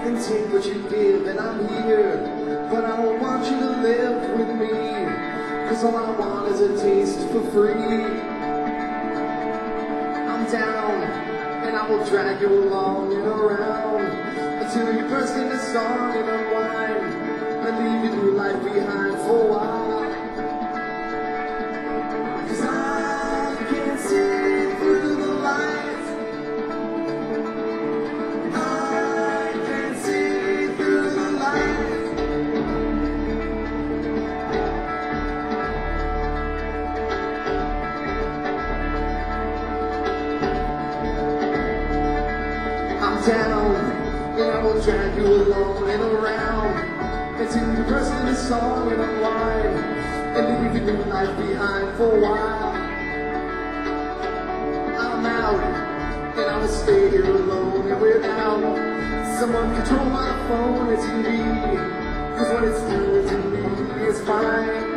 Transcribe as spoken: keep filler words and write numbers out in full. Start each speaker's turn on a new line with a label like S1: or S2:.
S1: and take what you give, and I'm here, but I don't want you to live with me, cause all I want is a taste for free. I'm down, and I will drag you along and around, until you burst into song and unwind, and leave your new life behind for a while. Cause I can't see through the lights, I can't see through the lights. I'm down, and I will drag you along and around, until you burst into song and unwind, and leave your new life behind for a while. I'm out, and I will stay here alone and without someone control my phone and T V, cause what it's doing to me is fine.